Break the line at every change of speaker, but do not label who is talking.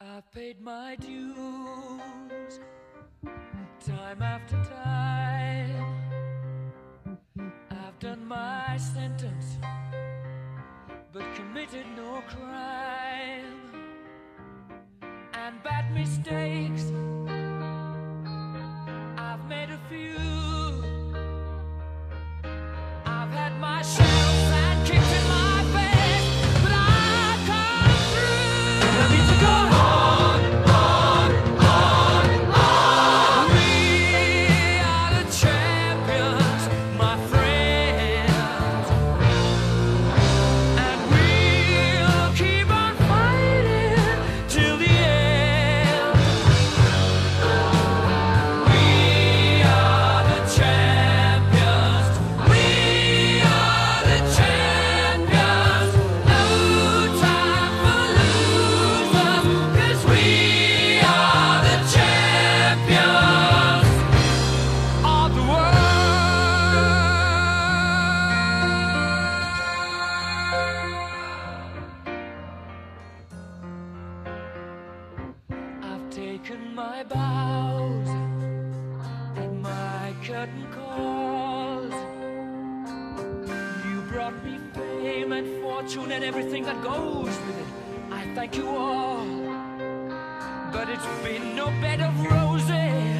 I've paid my dues time after time. I've done my sentence, but committed no crime. And bad mistakes, I've made a few. I've had my shells and kicks in my face, but I've come through. I need to go on, on. We are the champions, my friends, and we'll keep on fighting till the end. We are the champions. We are the champions. No time for losers, 'cause we are the champions of the world. I've taken my bows and my curtain calls. You brought me fame and fortune and everything that goes with it. I thank you all, but it's been no bed of roses.